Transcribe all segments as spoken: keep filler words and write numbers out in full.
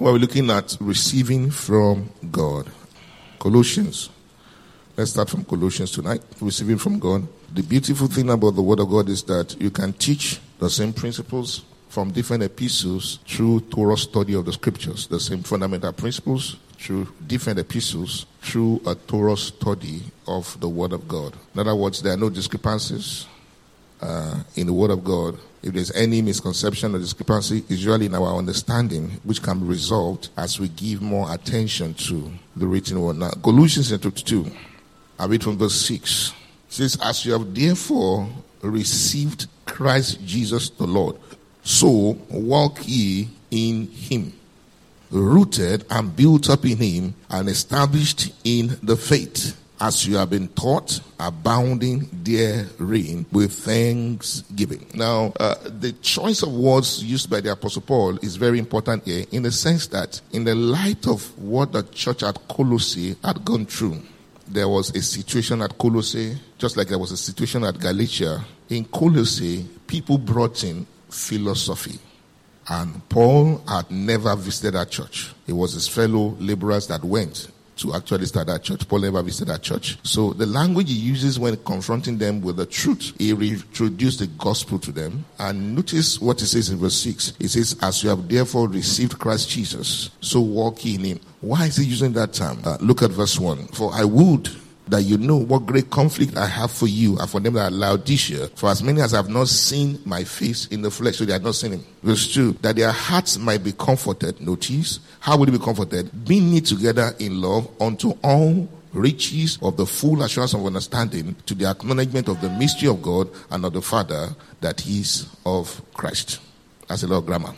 We're looking at receiving from God. Colossians. Let's start from Colossians tonight. Receiving from God. The beautiful thing about the Word of God is that you can teach the same principles from different epistles through thorough study of the Scriptures. The same fundamental principles through different epistles through a thorough study of the Word of God. In other words, there are no discrepancies uh, in the Word of God. If there's any misconception or discrepancy, it's usually in our understanding, which can be resolved as we give more attention to the written word. Now, Colossians chapter two, I read from verse six. It says, as you have therefore received Christ Jesus the Lord, so walk ye in him, rooted and built up in him, and established in the faith, as you have been taught, abounding therein with thanksgiving. Now, uh, the choice of words used by the Apostle Paul is very important here, in the sense that in the light of what the church at Colossae had gone through, there was a situation at Colossae, just like there was a situation at Galatia. In Colossae, people brought in philosophy. And Paul had never visited that church. It was his fellow laborers that went to actually start that church. Paul never visited that church. So the language he uses when confronting them with the truth, he reintroduced the gospel to them. And notice what he says in verse six. He says, as you have therefore received Christ Jesus, so walk ye in him. Why is he using that term? Uh, look at verse one. For I would that you know what great conflict I have for you and for them that are Laodicea, for as many as have not seen my face in the flesh, so they have not seen him. Verse two, that their hearts might be comforted. Notice, how will it be comforted? Being knit together in love unto all riches of the full assurance of understanding, to the acknowledgement of the mystery of God and of the Father, that is of Christ. That's a lot of grammar.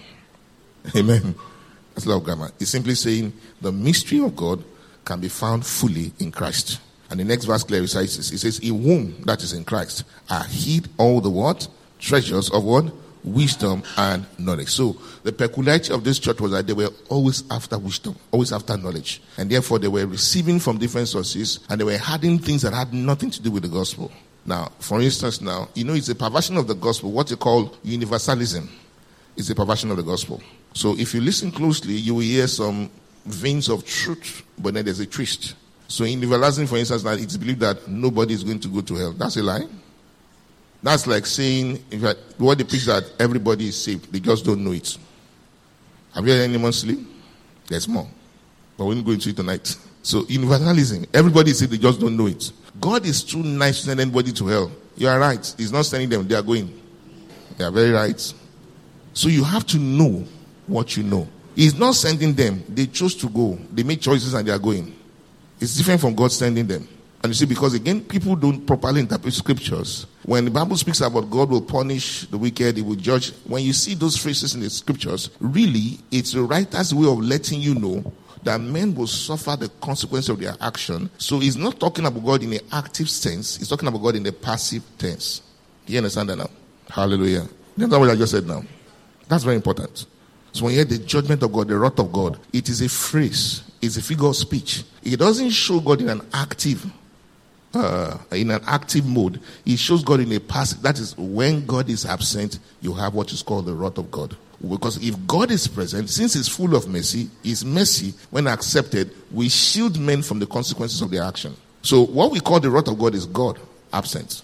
Amen. That's a lot of grammar. It's simply saying the mystery of God can be found fully in Christ. And the next verse clarifies this. It says, in whom, that is in Christ, are hid all the what? Treasures of what? Wisdom and knowledge. So the peculiarity of this church was that they were always after wisdom, always after knowledge. And therefore they were receiving from different sources, and they were adding things that had nothing to do with the gospel. Now, for instance now, you know, it's a perversion of the gospel, what you call universalism. It's a perversion of the gospel. So if you listen closely, you will hear some veins of truth, but then there's a twist. So in universalism, for instance, it's believed that nobody is going to go to hell. That's a lie. That's like saying, in fact, what they preach that everybody is saved. They just don't know it. Have you heard anyone sleep? There's more. But we won't go into it tonight. So universalism, everybody is saved, they just don't know it. God is too nice to send anybody to hell. You are right. He's not sending them, they are going. They are very right. So you have to know what you know. He's not sending them. They chose to go. They make choices and they are going. It's different from God sending them. And you see, because again, people don't properly interpret scriptures. When the Bible speaks about God will punish the wicked, he will judge. When you see those phrases in the scriptures, really, it's the writer's way of letting you know that men will suffer the consequence of their action. So he's not talking about God in an active sense. He's talking about God in a passive tense. Do you understand that now? Hallelujah. You understand what I just said now? That's very important. So when you hear the judgment of God, the wrath of God, it is a phrase. It's a figure of speech. It doesn't show God in an active, uh, in an active mode. It shows God in a passive. That is, when God is absent, you have what is called the wrath of God. Because if God is present, since He's full of mercy, His mercy, when accepted, will shield men from the consequences of their action. So what we call the wrath of God is God absent.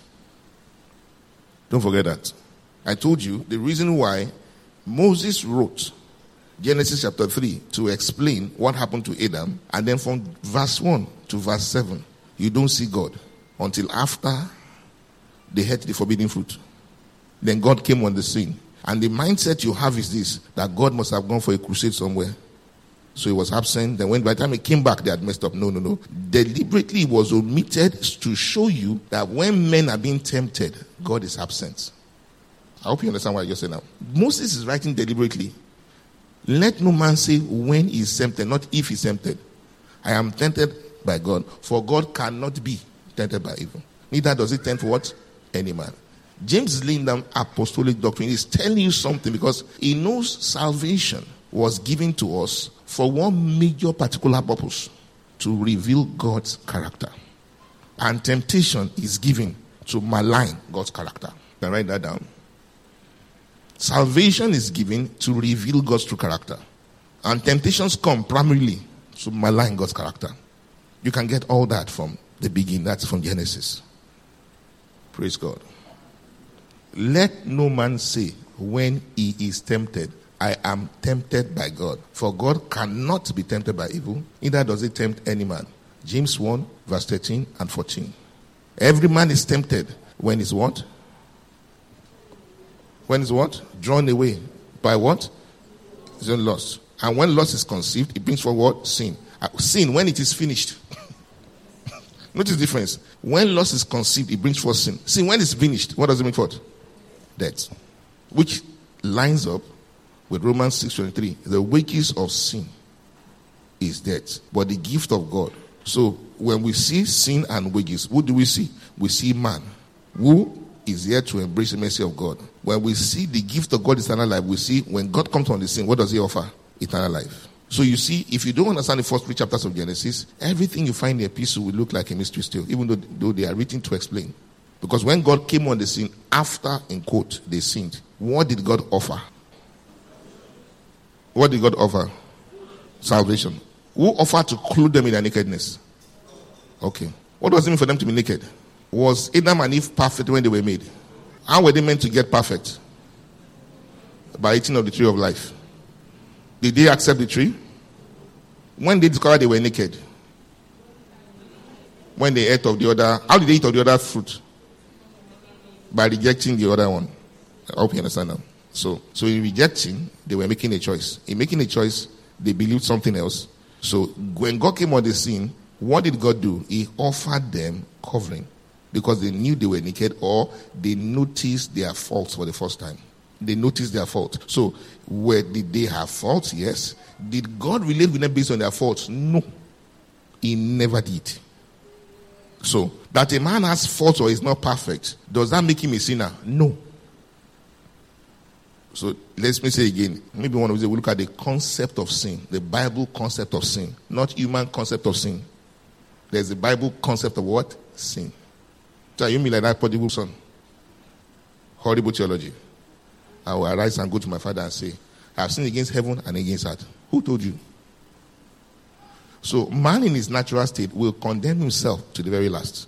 Don't forget that. I told you the reason why Moses wrote Genesis chapter three to explain what happened to Adam, and then from verse one to verse seven, you don't see God until after they ate the forbidden fruit. Then God came on the scene. And the mindset you have is this, that God must have gone for a crusade somewhere. So he was absent. Then when by the time he came back, they had messed up. No, no, no. Deliberately it was omitted to show you that when men are being tempted, God is absent. I hope you understand what I just said now. Moses is writing deliberately. Let no man say when he is tempted, not if he is tempted. I am tempted by God, for God cannot be tempted by evil. Neither does he tempt what? Any man. James is laying down apostolic doctrine. He's telling you something because he knows salvation was given to us for one major particular purpose, to reveal God's character. And temptation is given to malign God's character. Can I write that down? Salvation is given to reveal God's true character. And temptations come primarily to malign God's character. You can get all that from the beginning. That's from Genesis. Praise God. Let no man say when he is tempted, I am tempted by God. For God cannot be tempted by evil, neither does he tempt any man. James one, verse thirteen and fourteen. Every man is tempted when he's what? When he's what? Drawn away by what? His own lust. And when lust is conceived, it brings forth what? Sin. Uh, sin when it is finished. Notice the difference. When lust is conceived, it brings forth sin. Sin when it's finished, what does it bring forth? Death. Which lines up with Romans six twenty-three. The wages of sin is death, but the gift of God. So when we see sin and wages, what do we see? We see man who is here to embrace the mercy of God. When we see the gift of God is eternal life, we see when God comes on the scene, what does he offer? Eternal life. So you see, if you don't understand the first three chapters of Genesis, everything you find in the epistle will look like a mystery still, even though, though they are written to explain. Because when God came on the scene, after, in quote, they sinned, what did God offer? What did God offer? Salvation. Who offered to clothe them in their nakedness? Okay. What does it mean for them to be naked? Was Adam and Eve perfect when they were made? How were they meant to get perfect? By eating of the tree of life. Did they accept the tree? When they discovered they were naked? When they ate of the other, how did they eat of the other fruit? By rejecting the other one. I hope you understand now. So, so in rejecting, they were making a choice. In making a choice, they believed something else. So when God came on the scene, what did God do? He offered them covering because they knew they were naked, or they noticed their faults for the first time. They noticed their fault. So, where did they have faults? Yes. Did God relate with them based on their faults? No. He never did. So, that a man has faults or is not perfect, does that make him a sinner? No. So, let me say again. Maybe one of you will look at the concept of sin. The Bible concept of sin. Not human concept of sin. There's a Bible concept of what? Sin. So, you mean like that prodigal son? Horrible theology. I will arise and go to my father and say, I have sinned against heaven and against earth. Who told you? So, man in his natural state will condemn himself to the very last.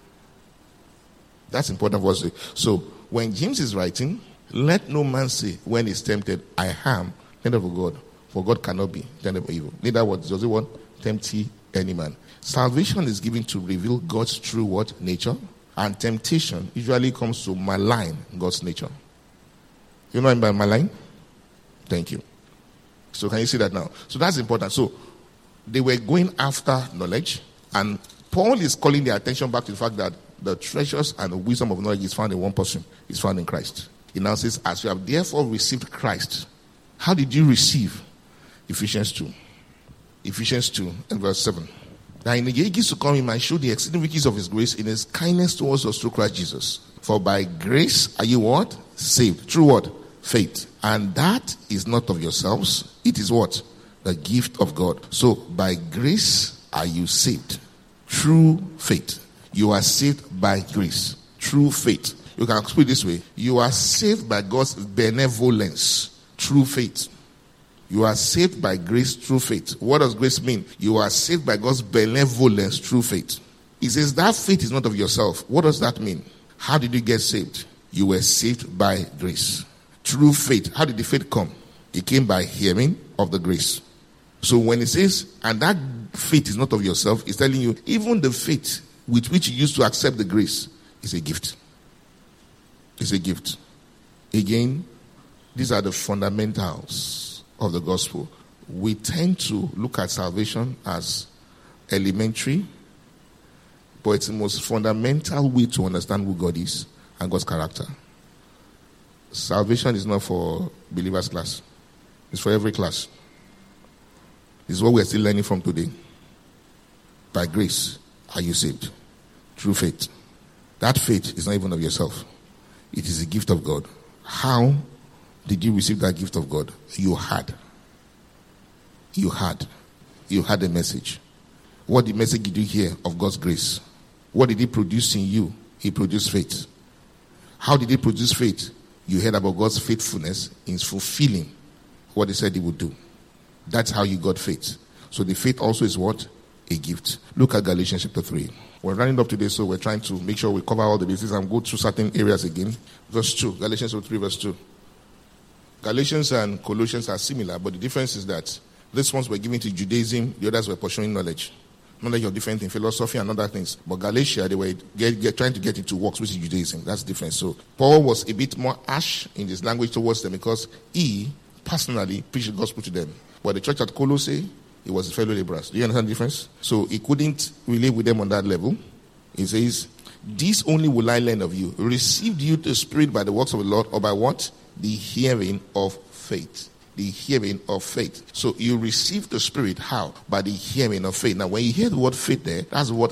That's important for us to say. So, when James is writing, let no man say, when he's tempted, I am tempted of God. For God cannot be tempted of evil. Neither what does he want? Tempt he any man. Salvation is given to reveal God's true what? Nature. And temptation usually comes to malign God's nature. You know what I mean by malign? Thank you. So can you see that now? So that's important. So they were going after knowledge, and Paul is calling their attention back to the fact that the treasures and the wisdom of knowledge is found in one person. It's found in Christ. He now says, as you have therefore received Christ, how did you receive? Ephesians two. Ephesians two and verse seven. That in the ages to come he might show the exceeding riches of his grace in his kindness towards us through Christ Jesus. For by grace are you what? Saved. Through what? Faith. And that is not of yourselves. It is what? The gift of God. So by grace are you saved. Through faith. You are saved by grace. Through faith. You can put it this way. You are saved by God's benevolence. Through faith. You are saved by grace through faith. What does grace mean? You are saved by God's benevolence through faith. He says that faith is not of yourself. What does that mean? How did you get saved? You were saved by grace. Through faith. How did the faith come? It came by hearing of the grace. So when it says, and that faith is not of yourself, it's telling you, even the faith with which you used to accept the grace is a gift. It's a gift. Again, these are the fundamentals of the gospel. We tend to look at salvation as elementary, but it's the most fundamental way to understand who God is and God's character. Salvation is not for believers' class. It's for every class. This is what we're still learning from today. By grace are you saved. Through faith. That faith is not even of yourself. It is a gift of God. How did you receive that gift of God? You had. You had. You had a message. What the message did you hear of God's grace? What did it produce in you? He produced faith. How did it produce faith? You heard about God's faithfulness in fulfilling what he said he would do. That's how you got faith. So the faith also is what? A gift. Look at Galatians chapter three. We're running up today, so we're trying to make sure we cover all the bases and go through certain areas again. Verse two. Galatians chapter three, verse two. Galatians and Colossians are similar, but the difference is that these ones were given to Judaism, the others were pursuing knowledge. Knowledge of different things, philosophy and other things. But Galatia, they were get, get, trying to get into works, which is Judaism. That's different. So Paul was a bit more harsh in his language towards them because he personally preached the gospel to them. But the church at Colossae, he was a fellow laborer. Do you understand the difference? So he couldn't relate with them on that level. He says, this only will I learn of you. Received you the Spirit by the works of the Lord, or by what? The hearing of faith. The hearing of faith. So you receive the Spirit, how? By the hearing of faith. Now when you hear the word faith there, that's the word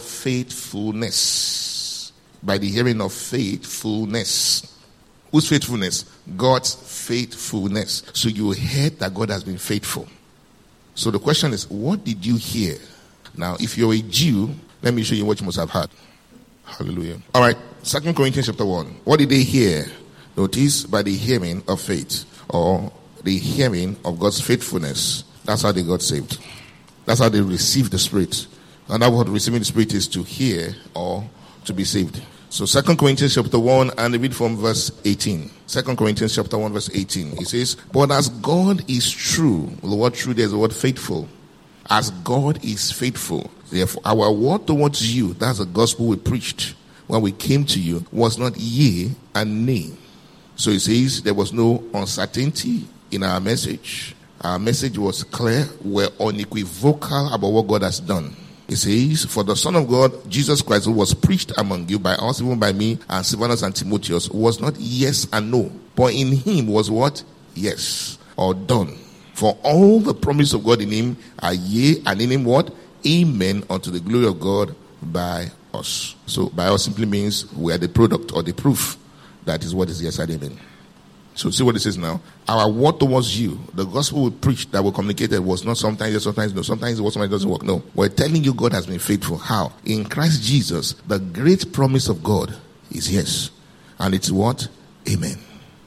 faithfulness. By the hearing of faithfulness. Whose faithfulness? God's faithfulness. So you heard that God has been faithful. So the question is, what did you hear? Now if you're a Jew, let me show you what you must have heard. Hallelujah. All right, Second Corinthians chapter one. What did they hear? Notice, by the hearing of faith, or the hearing of God's faithfulness. That's how they got saved. That's how they received the Spirit. And that what receiving the Spirit is to hear or to be saved. So Second Corinthians chapter one, and read from verse eighteen. Second Corinthians chapter one, verse eighteen. It says, but as God is true, well, the word true there is the word faithful. As God is faithful, therefore our word towards you, that's the gospel we preached when we came to you, was not yea and nay. So it says there was no uncertainty in our message. Our message was clear. We're unequivocal about what God has done. It says, for the Son of God, Jesus Christ, who was preached among you by us, even by me, and Silvanus and Timotheus, was not yes and no. But in him was what? Yes, or done. For all the promise of God in him are yea, and in him what? Amen, unto the glory of God by us. So by us simply means we are the product or the proof. That is what is yes and amen. So see what it says now. Our word towards you, the gospel we preached that we communicated was not sometimes yes, sometimes no. Sometimes it was, sometimes it doesn't work. No. We're telling you God has been faithful. How? In Christ Jesus, the great promise of God is yes. And it's what? Amen.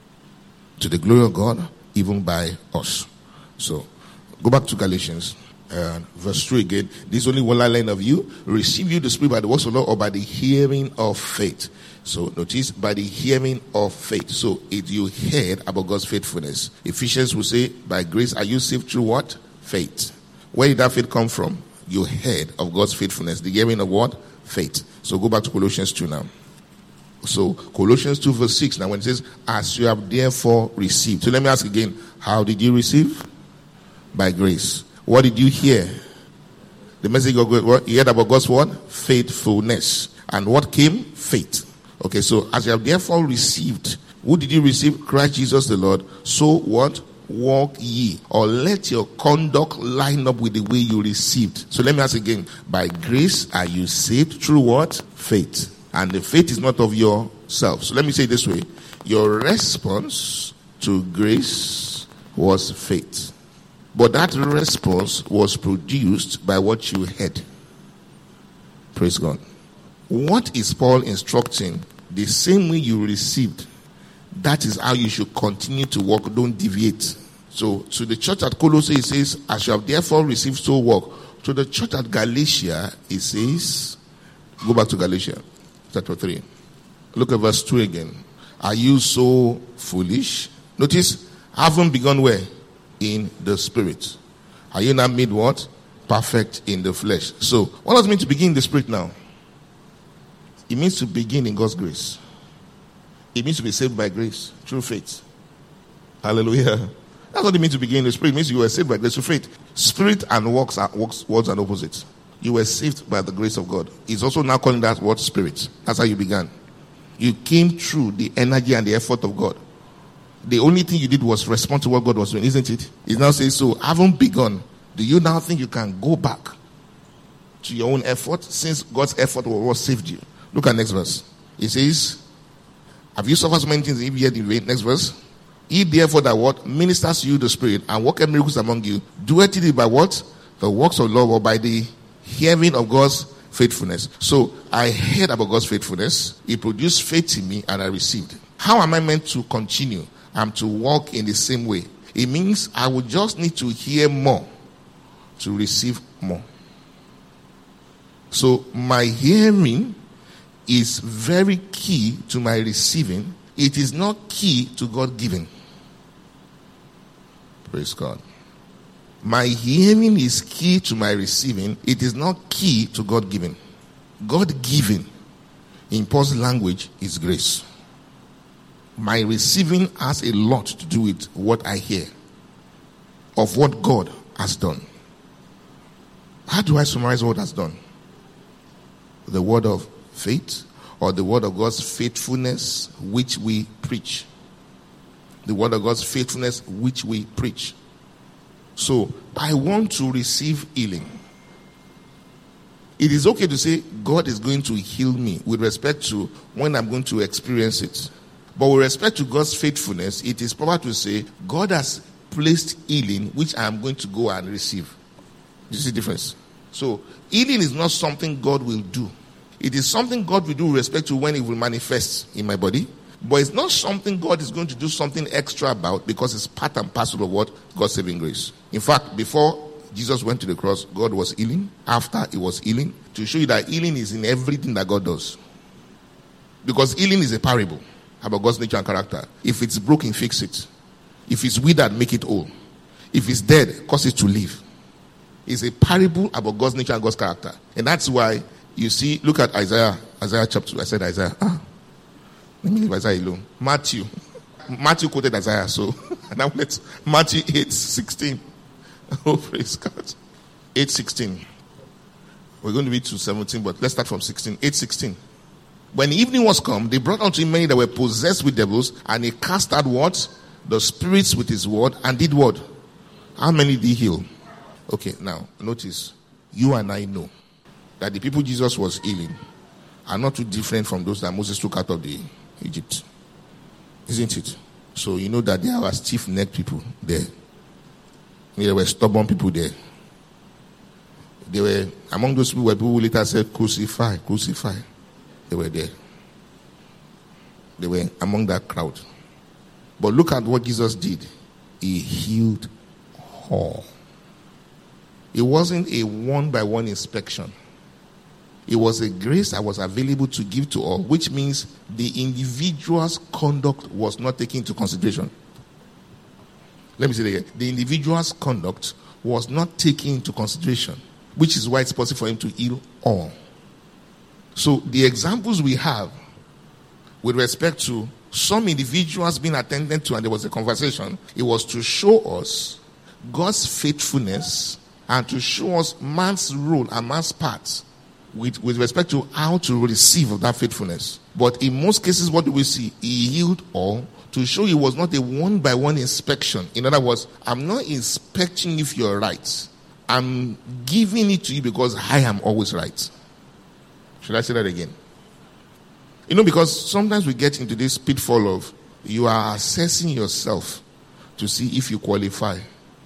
To the glory of God, even by us. So, go back to Galatians. Uh, verse three again. This only one line of you. Receive you the Spirit by the works of the Lord, or by the hearing of faith. So notice, by the hearing of faith. So if you heard about God's faithfulness, Ephesians will say, by grace are you saved through what? Faith. Where did that faith come from? You heard of God's faithfulness. The hearing of what? Faith. So go back to Colossians two now. So Colossians two verse six. Now when it says, as you have therefore received. So let me ask again, how did you receive? By grace. What did you hear? The message of God, what? You heard about God's word? Faithfulness. And what came? Faith. Okay, so as you have therefore received, who did you receive? Christ Jesus the Lord. So what? Walk ye, or let your conduct line up with the way you received. So let me ask again. By grace are you saved through what? Faith. And the faith is not of yourself. So let me say it this way. Your response to grace was faith. But that response was produced by what you heard. Praise God. What is Paul instructing? The same way you received, that is how you should continue to walk. Don't deviate. So to the church at Colossae, it says, as you have therefore received, so walk. To the church at Galatia, it says, go back to Galatia, chapter three. Look at verse two again. Are you so foolish? Notice, haven't begun where? In the spirit. Are you now made what? Perfect in the flesh. So, what does it mean to begin in the spirit now? It means to begin in God's grace. It means to be saved by grace, through faith. Hallelujah. That's what it means to begin in the spirit. It means you were saved by grace through faith. Spirit and works are works, words and opposites. You were saved by the grace of God. He's also now calling that word spirit. That's how you began. You came through the energy and the effort of God. The only thing you did was respond to what God was doing, isn't it? It now says, so haven't begun. Do you now think you can go back to your own effort, since God's effort was what saved you? Look at next verse. It says, have you suffered so many things if yet in vain? Next verse. He therefore that what? Ministers to you the Spirit and work miracles among you. Doeth it by what? The works of love, or by the hearing of God's faithfulness. So I heard about God's faithfulness. He produced faith in me and I received. How am I meant to continue? I'm to walk in the same way. It means I will just need to hear more to receive more. So my hearing is very key to my receiving. It is not key to God giving. Praise God. My hearing is key to my receiving. It is not key to God giving. God giving, in Paul's language, is grace. My receiving has a lot to do with what I hear of what God has done. How do I summarize what has done? The word of faith, or the word of God's faithfulness which we preach. The word of God's faithfulness which we preach. So, I want to receive healing. It is okay to say God is going to heal me with respect to when I'm going to experience it. But with respect to God's faithfulness, it is proper to say God has placed healing which I am going to go and receive. You see the difference? So, healing is not something God will do. It is something God will do with respect to when it will manifest in my body. But it's not something God is going to do something extra about, because it's part and parcel of what? God's saving grace. In fact, before Jesus went to the cross, God was healing. After, he was healing. To show you that healing is in everything that God does. Because healing is a parable about God's nature and character. If it's broken, fix it. If it's withered, make it whole. If it's dead, cause it to live. It's a parable about God's nature and God's character. And that's why you see, look at Isaiah, Isaiah chapter two. I said Isaiah. Ah, let me leave Isaiah alone. Matthew. Matthew quoted Isaiah, so now let's Matthew eight sixteen. Oh, praise God. eight sixteen. We're going to read to seventeen, but let's start from sixteen. eight sixteen. When evening was come, they brought unto him many that were possessed with devils, and he cast out what? The spirits with his word, and did what? How many did he heal? Okay, now, notice, you and I know that the people Jesus was healing are not too different from those that Moses took out of the Egypt. Isn't it? So you know that there are stiff-necked people there. There were stubborn people there. They were, among those people were people who later said, crucify, crucify. They were there. They were among that crowd. But look at what Jesus did. He healed all. It wasn't a one-by-one inspection. It was a grace that was available to give to all, which means the individual's conduct was not taken into consideration. Let me say it again. The individual's conduct was not taken into consideration, which is why it's possible for him to heal all. So the examples we have with respect to some individuals being attended to and there was a conversation, it was to show us God's faithfulness and to show us man's role and man's part with, with respect to how to receive of that faithfulness. But in most cases, what do we see? He healed all to show it was not a one-by-one inspection. In other words, I'm not inspecting if you're right. I'm giving it to you because I am always right. Should I say that again? You know, because sometimes we get into this pitfall of you are assessing yourself to see if you qualify.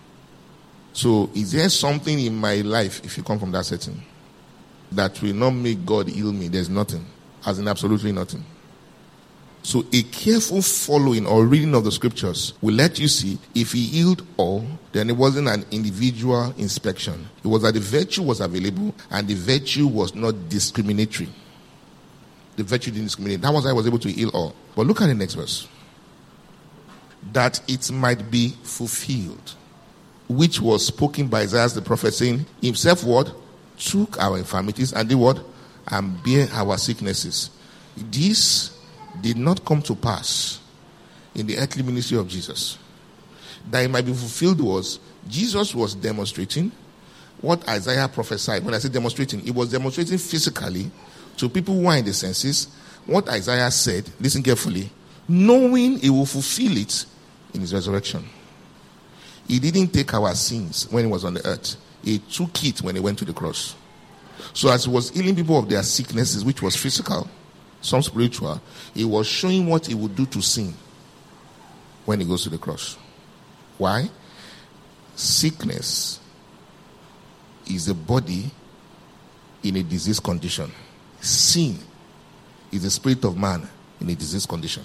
So is there something in my life, if you come from that setting, that will not make God heal me? There's nothing. As in absolutely nothing. So a careful following or reading of the scriptures will let you see if he healed all, then it wasn't an individual inspection. It was that the virtue was available and the virtue was not discriminatory. The virtue didn't discriminate. That was why I was able to heal all. But look at the next verse. That it might be fulfilled, which was spoken by Isaiah the prophet, saying, himself what? Took our infirmities and did what? And bear our sicknesses. This did not come to pass in the earthly ministry of Jesus. That it might be fulfilled was, Jesus was demonstrating what Isaiah prophesied. When I say demonstrating, he was demonstrating physically to people who are in the senses what Isaiah said, listen carefully, knowing he will fulfill it in his resurrection. He didn't take our sins when he was on the earth. He took it when he went to the cross. So as he was healing people of their sicknesses, which was physical, some spiritual, he was showing what he would do to sin when he goes to the cross. Why? Sickness is the body in a diseased condition. Sin is the spirit of man in a diseased condition.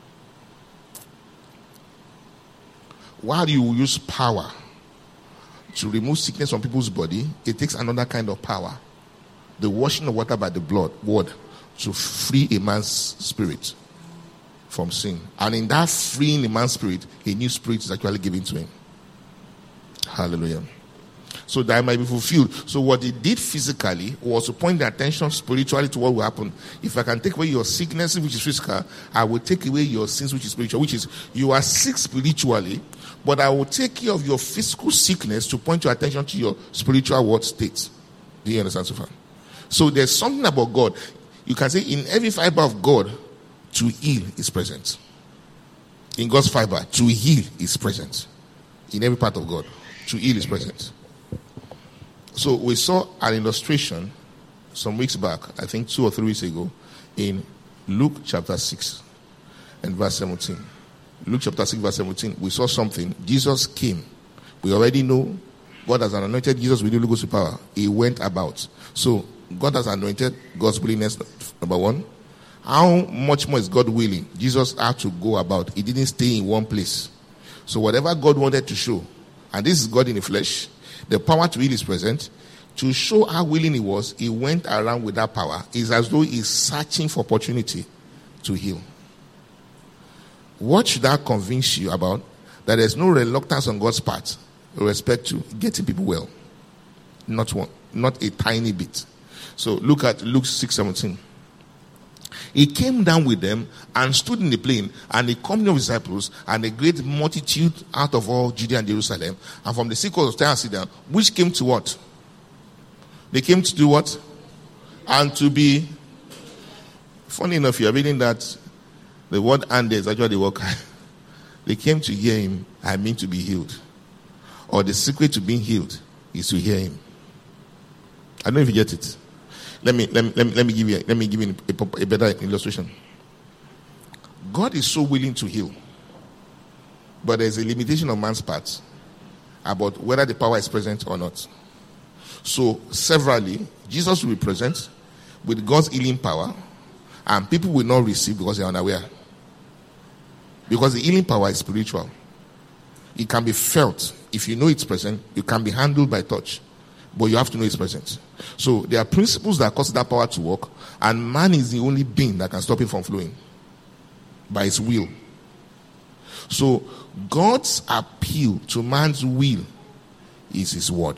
While you use power, to remove sickness from people's body, it takes another kind of power. The washing of water by the blood, word, to free a man's spirit from sin. And in that freeing a man's spirit, a new spirit is actually given to him. Hallelujah. So that it might be fulfilled. So what he did physically was to point the attention spiritually to what will happen. If I can take away your sickness, which is physical, I will take away your sins, which is spiritual, which is you are sick spiritually, but I will take care of your physical sickness to point your attention to your spiritual what state. Do you understand so far? So there's something about God. You can say in every fiber of God, to heal is present. In God's fiber, to heal is present. In every part of God, to heal is present. So we saw an illustration some weeks back, I think two or three weeks ago, in Luke chapter six and verse seventeen. Luke chapter six, verse seventeen, we saw something. Jesus came. We already know God has anointed Jesus with the Holy Ghost power. He went about. So God has anointed God's willingness, number one. How much more is God willing? Jesus had to go about. He didn't stay in one place. So whatever God wanted to show, and this is God in the flesh, the power to heal is present. To show how willing he was, he went around with that power. It's as though he's searching for opportunity to heal. What should that convince you about? That there's no reluctance on God's part with respect to getting people well. Not one. Not a tiny bit. So look at Luke six seventeen. He came down with them and stood in the plain, and the company of disciples and a great multitude out of all Judea and Jerusalem, and from the seacoast of Tyre and Sidon, which came to what? They came to do what? And to be. Funny enough, you're reading that the word "and" is actually the word. They came to hear him, I mean to be healed. Or the secret to being healed is to hear him. I don't know if you get it. Let me let me let me, let me give you let me give you a, a better illustration. God is so willing to heal, but there's a limitation on man's part about whether the power is present or not. So severally, Jesus will be present with God's healing power, and people will not receive because they are unaware. Because the healing power is spiritual. It can be felt. If you know it's present, it can be handled by touch. But you have to know it's present. So there are principles that cause that power to work, and man is the only being that can stop it from flowing by his will. So God's appeal to man's will is his word.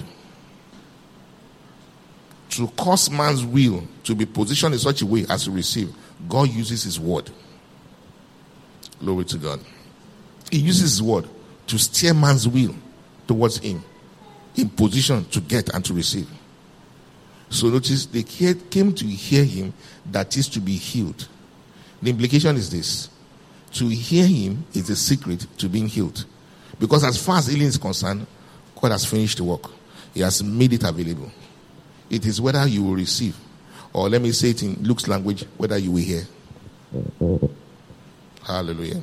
To cause man's will to be positioned in such a way as to receive, God uses his word. Glory to God. He uses his word to steer man's will towards him, in position to get and to receive. So notice they came to hear him, that is to be healed. The implication is this: to hear him is the secret to being healed. Because as far as healing is concerned, God has finished the work. He has made it available. It is whether you will receive, or let me say it in Luke's language, whether you will hear. Hallelujah.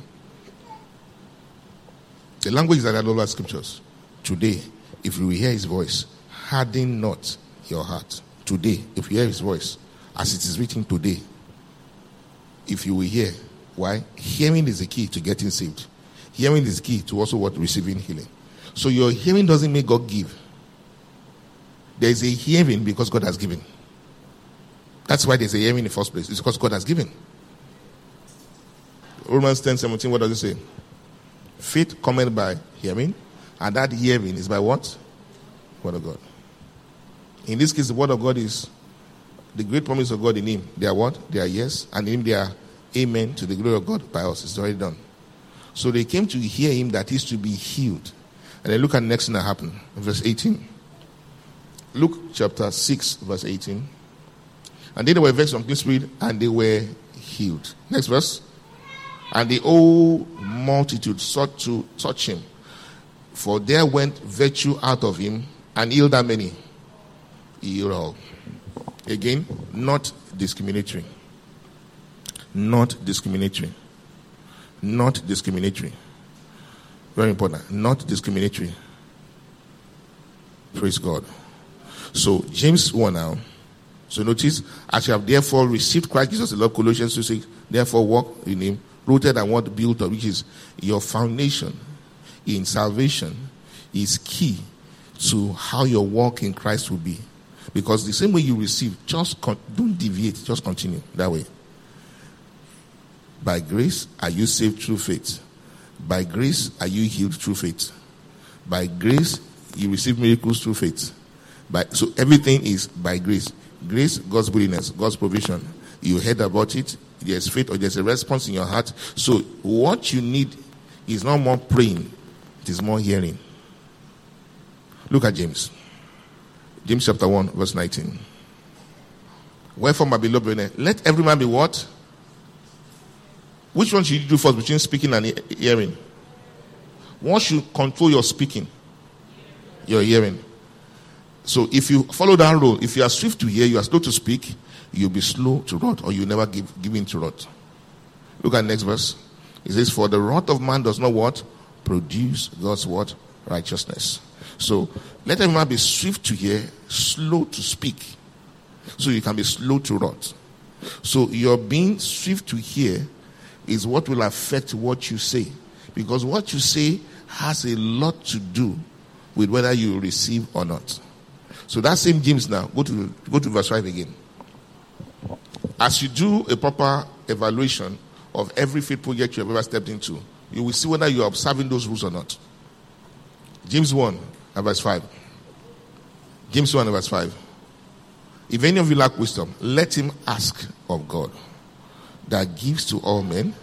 The language is that all our scriptures. Today, if you will hear his voice, harden not your heart. Today, if you hear his voice, as it is written today, if you will hear. Why? Hearing is the key to getting saved. Hearing is the key to also what? Receiving healing. So your hearing doesn't make God give. There is a hearing because God has given. That's why there's a hearing in the first place. It's because God has given. Romans ten seventeen, what does it say? Faith cometh by hearing, and that hearing is by what? Word of God. In this case, the word of God is the great promise of God in him. They are what? They are yes, and in him they are amen to the glory of God by us. It's already done. So they came to hear him, that is to be healed. And then look at the next thing that happened. Verse eighteen. Luke chapter six, verse eighteen. And they were vexed from the spirit, and they were healed. Next verse. And the whole multitude sought to touch him, for there went virtue out of him, and healed that many. He healed all. Again, not discriminatory. Not discriminatory. Not discriminatory. Very important. Not discriminatory. Praise God. So, James one now. So notice, as you have therefore received Christ Jesus the Lord, Colossians two six, therefore walk in him, rooted and what built up, which is your foundation in salvation, is key to how your walk in Christ will be. Because the same way you receive, just con- don't deviate, just continue that way. By grace are you saved through faith. By grace are you healed through faith. By grace you receive miracles through faith. By, so everything is by grace. Grace, God's goodness, God's provision. You heard about it, there's faith or there's a response in your heart. So what you need is not more praying, it is more hearing. Look at James. James chapter one, verse nineteen. Wherefore, my beloved brethren, let every man be what? Which one should you do first between speaking and hearing? What should control your speaking? Your hearing. So if you follow that rule, if you are swift to hear, you are slow to speak, you'll be slow to wrath, or you'll never give, give in to wrath. Look at the next verse. It says, for the wrath of man does not what? Produce God's what? Righteousness. So let every man be swift to hear, slow to speak. So you can be slow to wrath. So your being swift to hear is what will affect what you say. Because what you say has a lot to do with whether you receive or not. So that same James now, go to go to verse five again. As you do a proper evaluation of every faith project you have ever stepped into, you will see whether you are observing those rules or not. James one, verse five. James one, verse five. If any of you lack wisdom, let him ask of God, that gives to all men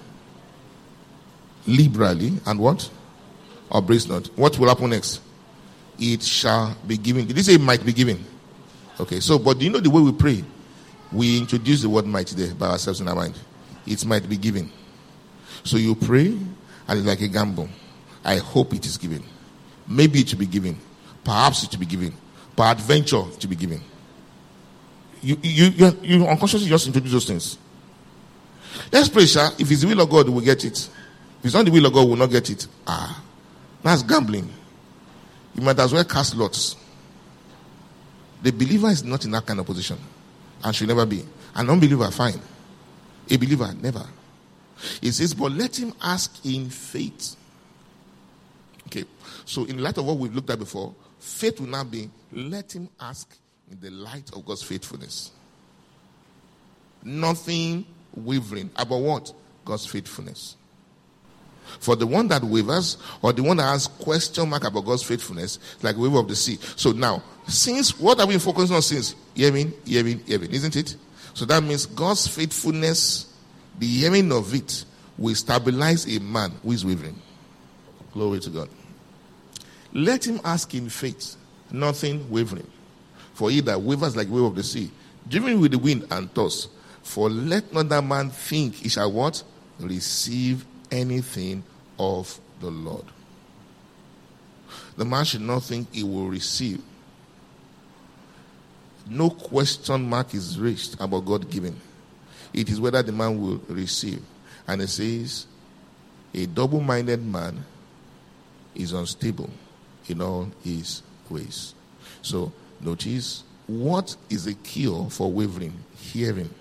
liberally, and what? Upbraids not. What will happen next? It shall be given. Did he say it might be given? Okay, so, but do you know the way we pray? We introduce the word might there by ourselves in our mind. It might be given. So you pray, and it's like a gamble. I hope it is given. Maybe it will be given. Perhaps it will be given. Peradventure it will be given. You, you, you, you unconsciously just introduce those things. Let's pray, sir. If it's the will of God, we'll get it. If it's not the will of God, we'll not get it. Ah, that's gambling. You might as well cast lots. The believer is not in that kind of position, and should never be. An unbeliever, fine. A believer, never. It says, but let him ask in faith. Okay, so in light of what we've looked at before, faith will now be, let him ask in the light of God's faithfulness. Nothing wavering about what? God's faithfulness. For the one that wavers, or the one that has question mark about God's faithfulness, like the wave of the sea. So now, since, what are we focusing on since? Hearing, hearing, hearing, isn't it? So that means God's faithfulness, the hearing of it, will stabilize a man who is wavering. Glory to God. Let him ask in faith, nothing wavering. For he that wavers like the wave of the sea, driven with the wind and tossed. For let not that man think he shall what? Receive anything of the Lord. The man should not think he will receive. No question mark is raised about God giving. It is whether the man will receive. And it says, a double-minded man is unstable in all his ways. So, notice, what is a cure for wavering? Hearing.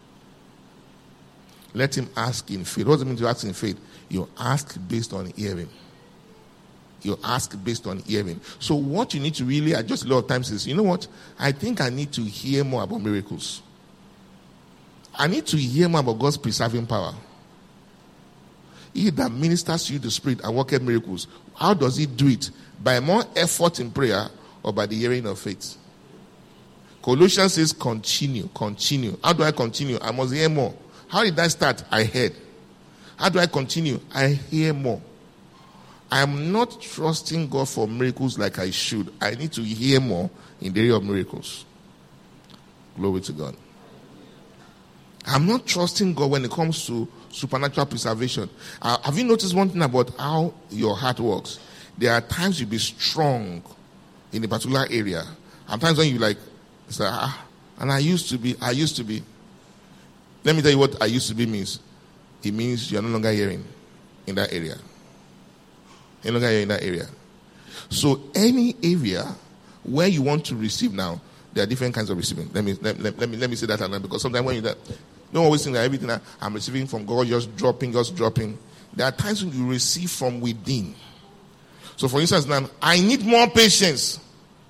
Let him ask in faith. What does it mean to ask in faith? You ask based on hearing. You ask based on hearing. So what you need to really adjust a lot of times is, you know what? I think I need to hear more about miracles. I need to hear more about God's preserving power. He that ministers to you the Spirit and worketh miracles. How does he do it? By more effort in prayer or by the hearing of faith? Colossians says continue, continue. How do I continue? I must hear more. How did I start? I heard. How do I continue? I hear more. I am not trusting God for miracles like I should. I need to hear more in the area of miracles. Glory to God. I'm not trusting God when it comes to supernatural preservation. Uh, have you noticed one thing about how your heart works? There are times you'll be strong in a particular area. And times when you like, say, ah, and I used to be, I used to be. Let me tell you what I used to be means. It means you're no longer hearing in that area. You're no longer hearing in that area. So any area where you want to receive now, there are different kinds of receiving. Let me let, let, let me let me say that now, because sometimes when you that, don't always think that everything that I'm receiving from God just dropping, just dropping. There are times when you receive from within. So for instance, now I need more patience.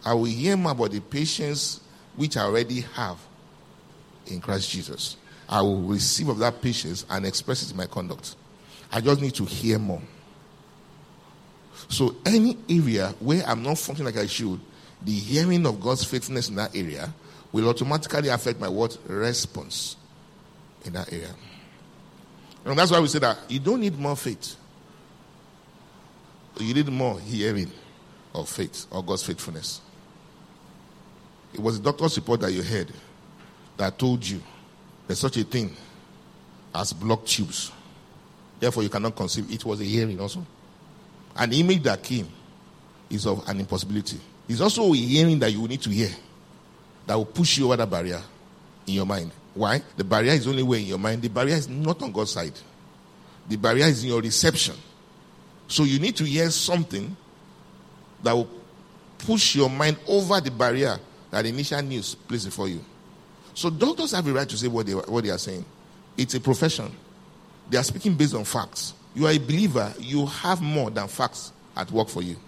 I will hear more about the patience which I already have in Christ Jesus. I will receive of that patience and express it in my conduct. I just need to hear more. So any area where I'm not functioning like I should, the hearing of God's faithfulness in that area will automatically affect my what? Response in that area. And that's why we say that you don't need more faith. You need more hearing of faith or God's faithfulness. It was a doctor's report that you heard that told you there's such a thing as blocked tubes. Therefore, you cannot conceive. It was a hearing also. And the image that came is of an impossibility. It's also a hearing that you will need to hear that will push you over the barrier in your mind. Why? The barrier is only way in your mind. The barrier is not on God's side. The barrier is in your reception. So you need to hear something that will push your mind over the barrier that the initial news placed before you. So doctors have a right to say what they, what they are saying. It's a profession. They are speaking based on facts. You are a believer. You have more than facts at work for you.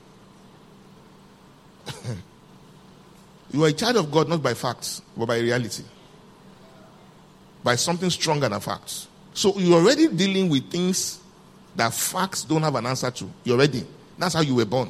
You are a child of God not by facts, but by reality. By something stronger than facts. So you're already dealing with things that facts don't have an answer to. You're ready. That's how you were born.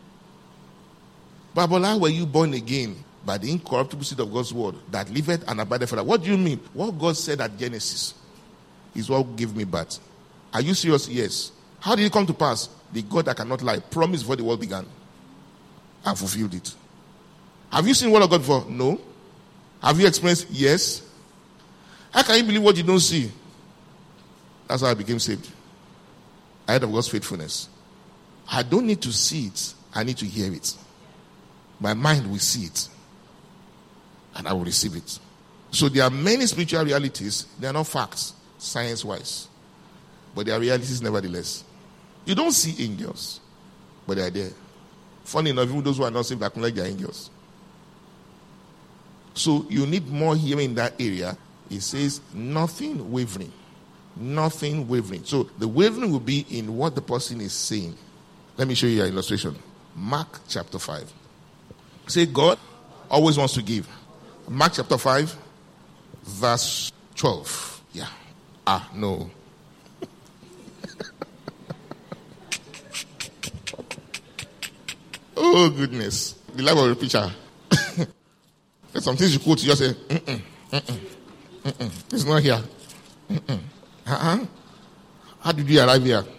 But how were you born again? By the incorruptible seed of God's word that liveth and abideth forever. What do you mean? What God said at Genesis is what gave me birth. Are you serious? Yes. How did it come to pass? The God that cannot lie promised before the world began and fulfilled it. Have you seen the word of God before? No. Have you experienced? Yes. How can you believe what you don't see? That's how I became saved. I heard of God's faithfulness. I don't need to see it. I need to hear it. My mind will see it. And I will receive it. So there are many spiritual realities. They are not facts, science-wise. But they are realities nevertheless. You don't see angels. But they are there. Funny enough, even those who are not saved acknowledge they are angels. So you need more hearing in that area. It says nothing wavering. Nothing wavering. So the wavering will be in what the person is saying. Let me show you an illustration. Mark chapter five. Say God always wants to give. Mark chapter five, verse twelve. Yeah. Ah, no. Oh, goodness. The life of a preacher. There's some things you quote, you just say, mm-mm, mm-mm, mm-mm. It's not here. Mm-mm. Uh-huh. How did you arrive here?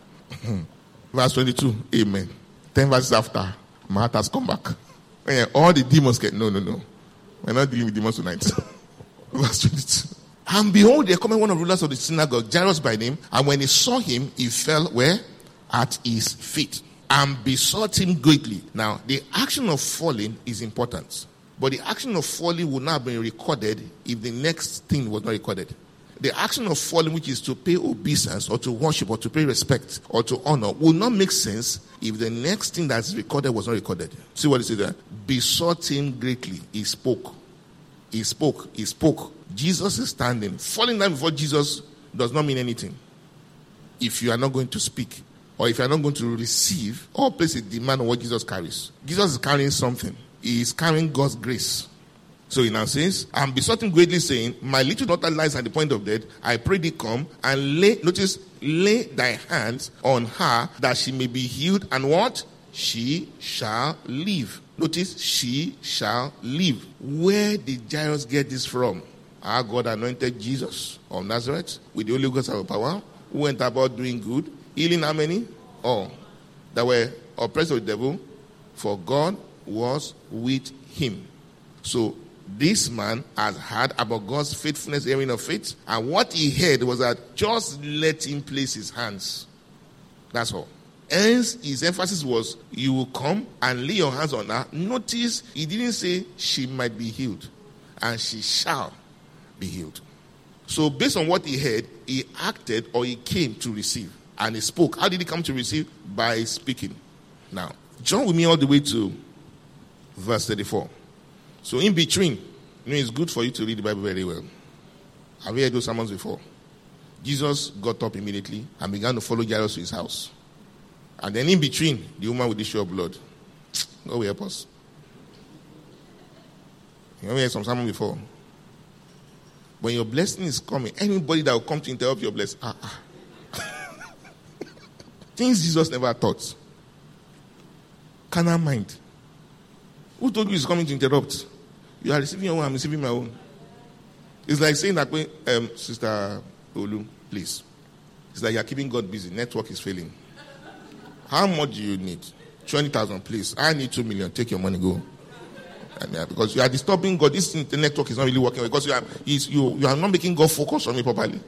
Verse twenty-two. Amen. Ten verses after, my heart has come back. Yeah, all the demons get, no, no, no. We're not dealing with demons tonight. Verse twenty-two. And behold, there coming one of the rulers of the synagogue, Jairus by name, and when he saw him, he fell where? At his feet. And besought him greatly. Now, the action of falling is important. But the action of falling would not have been recorded if the next thing was not recorded. The action of falling, which is to pay obeisance or to worship or to pay respect or to honor, will not make sense if the next thing that's recorded was not recorded. See what it says there? Besought him greatly. He spoke. He spoke. He spoke. Jesus is standing. Falling down before Jesus does not mean anything if you are not going to speak or if you are not going to receive or place a demand on what Jesus carries. Jesus is carrying something. He is carrying God's grace. So he now says, and besought him greatly, saying, my little daughter lies at the point of death. I pray thee come and lay, notice, lay thy hands on her that she may be healed. And what? She shall live. Notice, she shall live. Where did Jairus get this from? Our God anointed Jesus of Nazareth with the Holy Ghost and power, who went about doing good, healing how many? All that were oppressed of the devil, for God was with him. So this man has heard about God's faithfulness, hearing of faith, and what he heard was that just let him place his hands. That's all. Hence, his emphasis was, you will come and lay your hands on her. Notice, he didn't say she might be healed, and she shall be healed. So based on what he heard, he acted or he came to receive, and he spoke. How did he come to receive? By speaking. Now, join with me all the way to verse thirty-four. So in between, you know, it's good for you to read the Bible very well. Have you heard those sermons before? Jesus got up immediately and began to follow Jairus to his house. And then in between, the woman with the issue of blood. God will help us. You know, we heard some sermon before. When your blessing is coming, anybody that will come to interrupt your blessing, ah, ah. Things Jesus never taught. Carnal mind. Who told you he's coming to interrupt? You are receiving your own, I'm receiving my own. It's like saying that, um, Sister Olu, please. It's like you're keeping God busy. Network is failing. How much do you need? twenty thousand, please. I need two million. Take your money, go. And, uh, because you are disturbing God. This network is not really working because you are, you, you are not making God focus on me properly.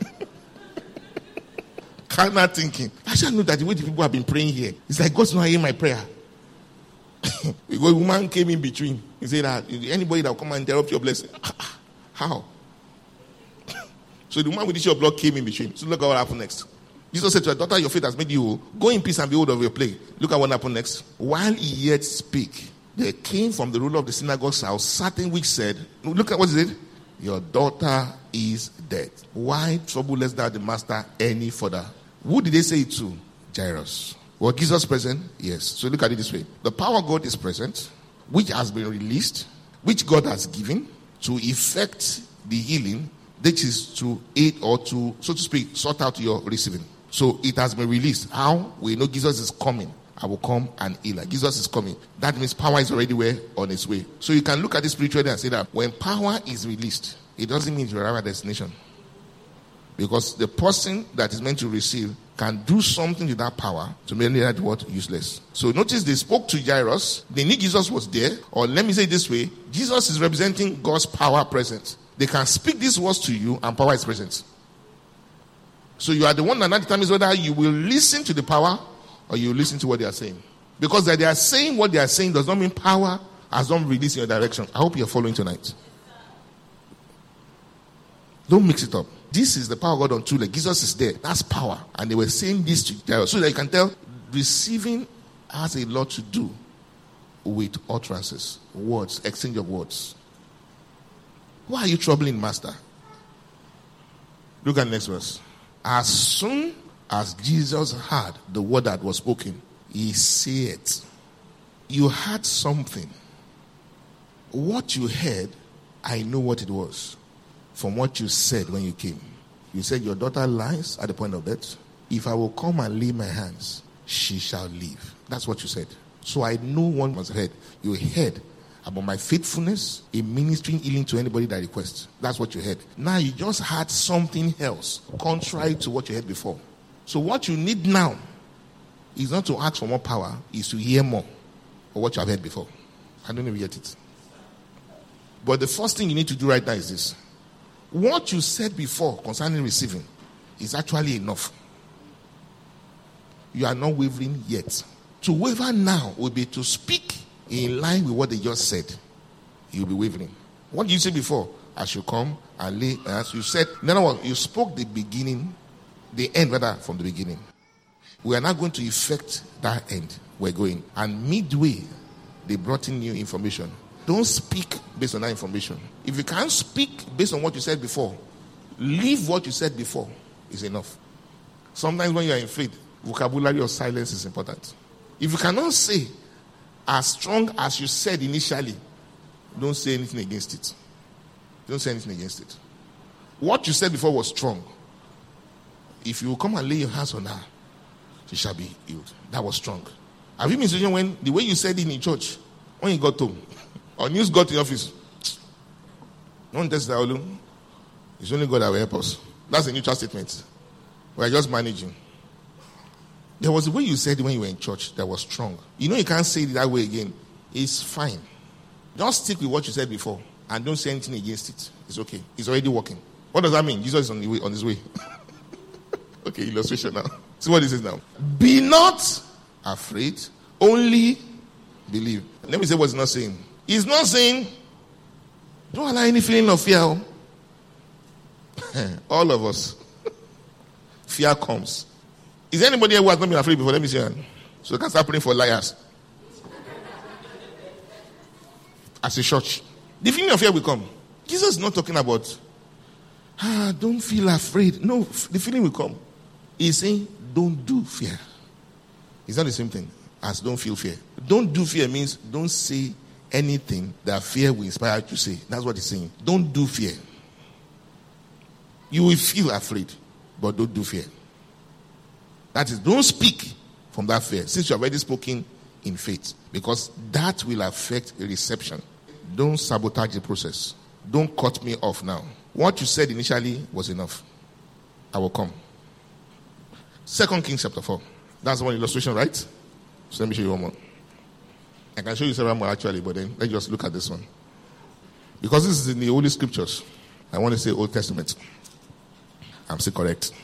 Carnal thinking. I shall know that the way the people have been praying here, it's like God's not hearing my prayer. Because a woman came in between. He said that anybody that will come and interrupt your blessing. How? So the woman with the issue of blood came in between. So look at what happened next. Jesus said to her, daughter, your faith has made you whole. Go in peace and be healed of your plague. Look at what happened next. While he yet spake, there came from the ruler of the synagogue's house certain which said, look at what he said. Your daughter is dead. Why troublest thou the master any further? Who did they say it to? Jairus. Was Jesus present? Yes. So look at it this way. The power of God is present, which has been released, which God has given to effect the healing, which is to aid or to, so to speak, sort out your receiving. So it has been released. How? We know Jesus is coming. I will come and heal. Jesus is coming. That means power is already where? On its way. So you can look at this spiritually and say that when power is released, it doesn't mean you arrive at destination. Because the person that is meant to receive can do something with that power to make that what? Useless. So notice they spoke to Jairus. They knew Jesus was there. Or let me say it this way. Jesus is representing God's power present. They can speak these words to you and power is present. So you are the one that determines whether you will listen to the power or you will listen to what they are saying. Because that they are saying what they are saying does not mean power has not released in your direction. I hope you are following tonight. Don't mix it up. This is the power of God on two legs. Jesus is there. That's power. And they were saying this to Jairus. So that you can tell receiving has a lot to do with utterances, words, exchange of words. Why are you troubling, Master? Look at the next verse. As soon as Jesus heard the word that was spoken, he said, you heard something. What you heard, I know what it was. From what you said when you came. You said your daughter lies at the point of death. If I will come and lay my hands, she shall live. That's what you said. So I know one was heard. You heard about my faithfulness in ministering healing to anybody that requests. That's what you heard. Now you just heard something else, contrary to what you heard before. So what you need now is not to ask for more power, is to hear more of what you have heard before. I don't know if you get it. But the first thing you need to do right now is this. What you said before concerning receiving is actually enough. You are not wavering yet. To waver now will be to speak in line with what they just said. You'll be wavering. What did you say before? I should come and lay. As you said, in other words, you spoke the beginning, the end rather from the beginning. We are not going to effect that end. We're going. And midway, they brought in new information. Don't speak based on that information. If you can't speak based on what you said before, leave what you said before is enough. Sometimes when you are in faith, vocabulary of silence is important. If you cannot say as strong as you said initially, don't say anything against it. Don't say anything against it. What you said before was strong. If you will come and lay your hands on her, she shall be healed. That was strong. Have you been saying when the way you said it in church, when you got home, or news got to the office? Don't test that, Olu. It's only God that will help us. That's a neutral statement. We are just managing. There was a way you said it when you were in church that was strong. You know you can't say it that way again. It's fine. Just stick with what you said before and don't say anything against it. It's okay. It's already working. What does that mean? Jesus is on, the way, on his way. Okay, illustration now. See what this is now. Be not afraid, only believe. Let me say what he's not saying. He's not saying, don't allow any feeling of fear. All of us. Fear comes. Is there anybody who has not been afraid before? Let me see. So you can start praying for liars. As a church. The feeling of fear will come. Jesus is not talking about, ah, don't feel afraid. No, the feeling will come. He's saying, don't do fear. It's not the same thing as don't feel fear. Don't do fear means don't say anything that fear will inspire you to say. That's what he's saying. Don't do fear. You will feel afraid, but don't do fear. That is, don't speak from that fear, since you have already spoken in faith, because that will affect a reception. Don't sabotage the process. Don't cut me off now. What you said initially was enough. I will come. Second Kings chapter four. That's one illustration, right? So let me show you one more. I can show you several more actually, but then let's just look at this one. Because this is in the Holy Scriptures. I want to say Old Testament. I'm still correct.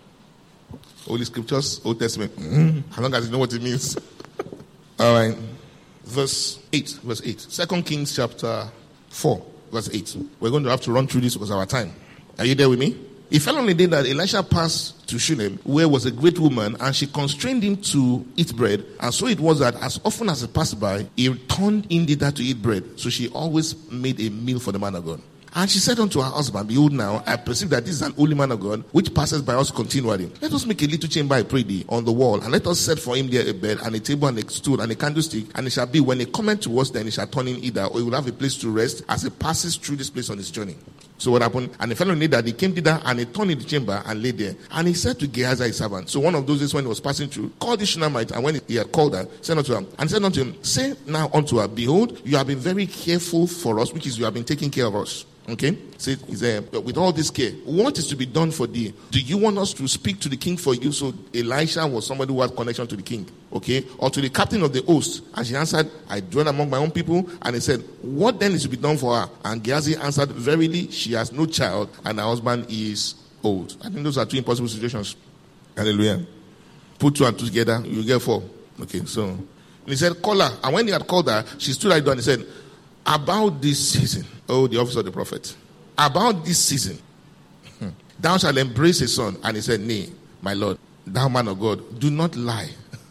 Holy Scriptures, Old Testament. Mm-hmm. As long as you know what it means. All right. Verse eight. Verse eight. Second Kings chapter four. Verse eight. We're going to have to run through this because of our time. Are you there with me? It fell on the day that Elisha passed to Shunem, where was a great woman, and she constrained him to eat bread. And so it was that as often as he passed by, he turned in thither to eat bread. So she always made a meal for the man of God. And she said unto her husband, behold, now I perceive that this is an holy man of God, which passes by us continually. Let us make a little chamber, I pray thee, on the wall, and let us set for him there a bed, and a table, and a stool, and a candlestick. And it shall be, when he cometh to us, then he shall turn in either, or he will have a place to rest, as he passes through this place on his journey. So what happened? And the fellow knew that he came thither, and he turned in the chamber, and lay there. And he said to Gehazi his servant, so one of those days when he was passing through, called the Shunammite, and when he had called her, said unto her, and said unto him, say now unto her, behold, you have been very careful for us, which is, you have been taking care of us. Okay, so he's uh, with all this care, what is to be done for thee? Do you want us to speak to the king for you? So Elisha was somebody who had connection to the king, okay, or to the captain of the host. And she answered, I dwell among my own people. And he said, what then is to be done for her? And Gehazi answered, verily she has no child, and her husband is old. I think those are two impossible situations. Hallelujah. Put two and two together, you get four. Okay, so and he said, call her. And when he had called her, she stood right down and he said, about this season, oh, the office of the prophet, about this season, thou shalt embrace a son. And he said, nay, my Lord, thou man of God, do not lie.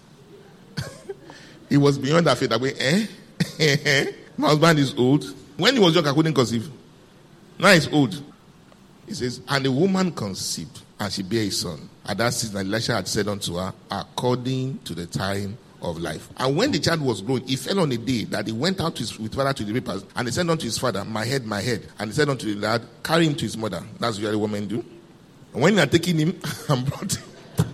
He was beyond that faith. I went, eh? My husband is old. When he was young, I couldn't conceive. Now he's old. He says, and the woman conceived, and she bare a son. At that season, Elisha had said unto her, according to the time of life. And when the child was grown, he fell on a day that he went out to his, with father to the reapers, and he said unto his father, my head, my head. And he said unto the lad, carry him to his mother. That's what women do. And when they are taking him and brought him,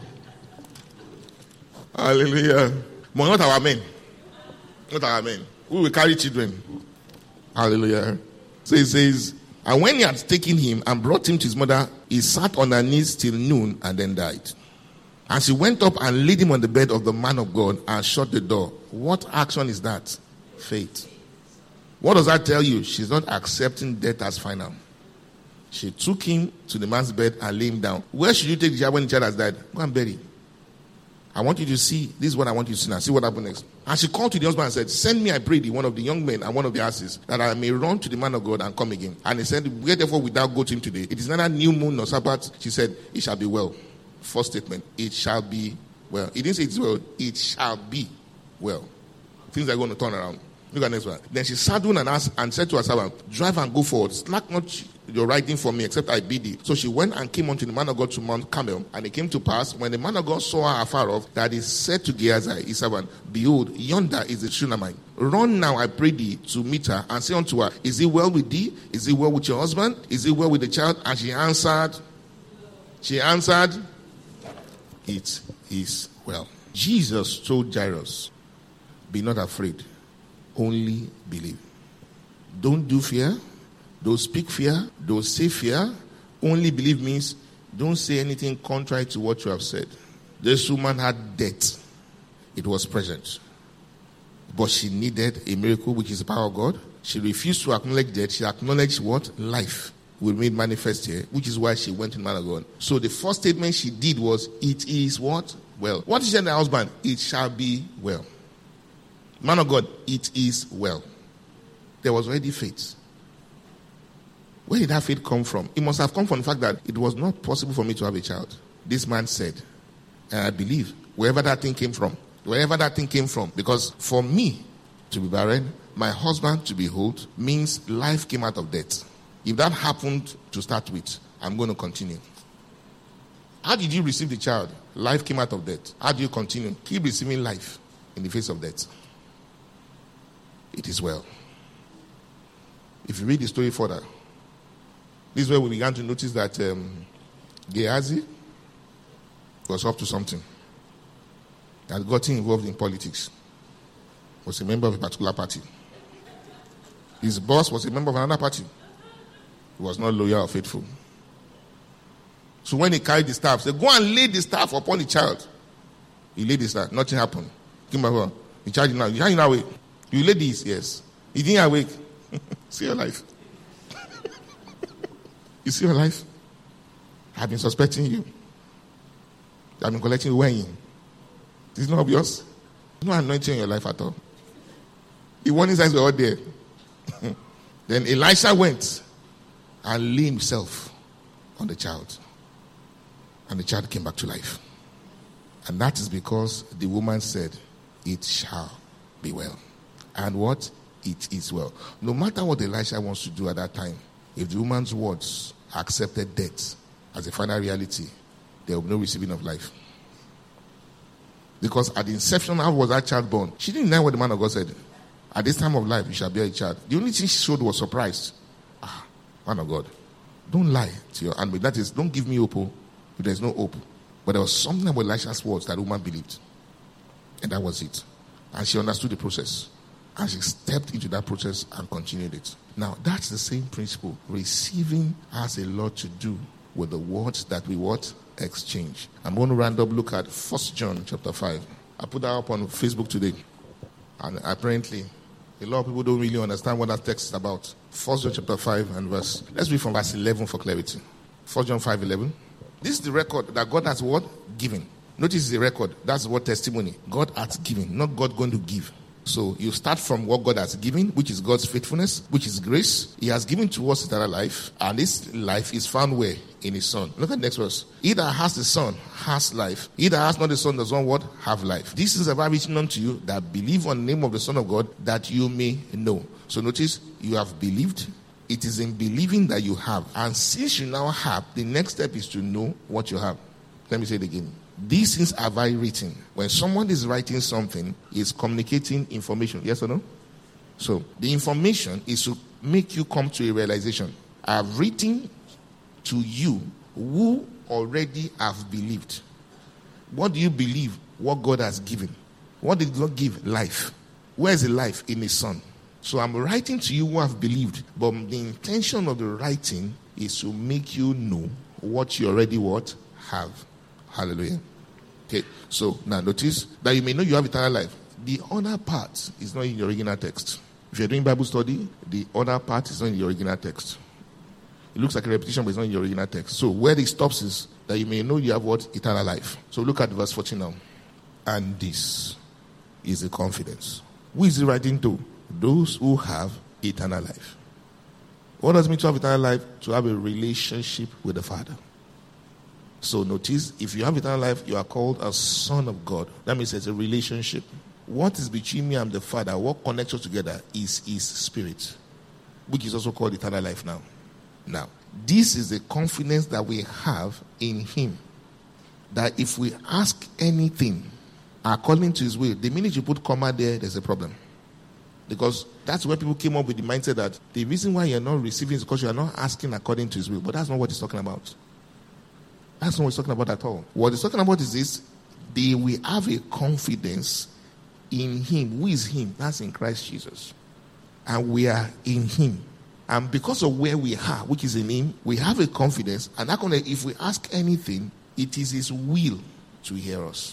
hallelujah. But not our men. Not our men. We will carry children. Hallelujah. So he says, and when he had taken him and brought him to his mother, he sat on her knees till noon and then died. And she went up and laid him on the bed of the man of God and shut the door. What action is that? Faith. What does that tell you? She's not accepting death as final. She took him to the man's bed and laid him down. Where should you take the child when the child has died? Go and bury. I want you to see. This is what I want you to see now. See what happens next. And she called to the husband and said, send me, I pray thee, one of the young men and one of the asses, that I may run to the man of God and come again. And he said, where therefore wilt thou go to him today? It is neither new moon nor Sabbath. She said, it shall be well. First statement, it shall be well. He didn't say it's well, it shall be well. Things are going to turn around. Look at the next one. Then she saddled and asked and said to her servant, drive and go forward. Slack not your riding for me, except I bid thee. So she went and came unto the man of God to Mount Carmel. And it came to pass, when the man of God saw her afar off, that he said to Gehazi, his servant, behold, yonder is the Shunammite. Run now, I pray thee, to meet her, and say unto her, is it well with thee? Is it well with your husband? Is it well with the child? And she answered, she answered, it is well. Jesus told Jairus, be not afraid, only believe. Don't do fear. Don't speak fear. Don't say fear. Only believe means don't say anything contrary to what you have said. This woman had death. It was present. But she needed a miracle, which is the power of God. She refused to acknowledge death. She acknowledged what? Life will be manifest here, which is why she went to the man of God. So the first statement she did was, it is what? Well. What she said to her husband? It shall be well. Man of God, it is well. There was already faith. Where did that faith come from? It must have come from the fact that it was not possible for me to have a child. This man said, and I believe, wherever that thing came from, wherever that thing came from, because for me to be barren, my husband to be old, means life came out of death. If that happened to start with, I'm going to continue. How did you receive the child? Life came out of death. How do you continue? Keep receiving life in the face of death. It is well. If you read the story further, this is where we began to notice that um, Gehazi was up to something. He had gotten involved in politics. Was a member of a particular party. His boss was a member of another party. He was not loyal or faithful. So when he carried the staff, he said, go and lay the staff upon the child. He laid the staff. Nothing happened. He charged him now. You can't awake. You lay this, yes. He didn't awake. See your life. You see your life? I've been suspecting you. I've been collecting weighing. It's not obvious. No anointing in your life at all. The warning signs were all there. Then Elisha went and laid himself on the child. And the child came back to life. And that is because the woman said, it shall be well. And what? It is well. No matter what Elisha wants to do at that time, if the woman's words accepted death as a final reality, there will be no receiving of life. Because at the inception, how was that child born? She didn't know what the man of God said. At this time of life, you shall bear a child. The only thing she showed was surprise. Ah, man of God, don't lie to your handmaid. That is, don't give me hope if there's no hope. But there was something about Elisha's words that the woman believed. And that was it. And she understood the process. And she stepped into that process and continued it. Now, that's the same principle. Receiving has a lot to do with the words that we what? Exchange. I'm going to round up, look at First John chapter five. I put that up on Facebook today. And apparently, a lot of people don't really understand what that text is about. First John chapter five and verse. Let's read from verse eleven for clarity. First John five eleven. This is the record that God has what? Given. Notice the record. That's what testimony. God has given, not God going to give. So you start from what God has given, which is God's faithfulness, which is grace. He has given to us eternal life. And this life is found where? In his Son. Look at the next verse. He that has the Son has life. He that has not the Son does not what? Have life. This is about written unto you that believe on the name of the Son of God, that you may know. So notice, you have believed. It is in believing that you have. And since you now have, the next step is to know what you have. Let me say it again. These things have I written. When someone is writing something, is communicating information. Yes or no? So the information is to make you come to a realization. I have written to you who already have believed. What do you believe? What God has given. What did God give? Life. Where is the life? In his Son. So I'm writing to you who have believed. But the intention of the writing is to make you know what you already what? Have. Hallelujah. Okay, so now notice that you may know you have eternal life. The other part is not in the original text. If you're doing Bible study, the other part is not in the original text. It looks like a repetition, but it's not in the original text. So where it stops is that you may know you have what? Eternal life. So look at verse fourteen now. And this is the confidence. Who is he writing to? Those who have eternal life. What does it mean to have eternal life? To have a relationship with the Father. So notice, if you have eternal life, you are called a son of God. That means it's a relationship. What is between me and the Father, what connects us together is his spirit, which is also called eternal life now. Now, this is the confidence that we have in him. That if we ask anything according to his will, the minute you put comma there, there's a problem. Because that's where people came up with the mindset that the reason why you're not receiving is because you are not asking according to his will. But that's not what he's talking about. That's not what he's talking about at all. What he's talking about is this: they will have a confidence in him. Who is him? That's in Christ Jesus. And we are in him. And because of where we are, which is in him, we have a confidence. And that if we ask anything, it is his will to hear us.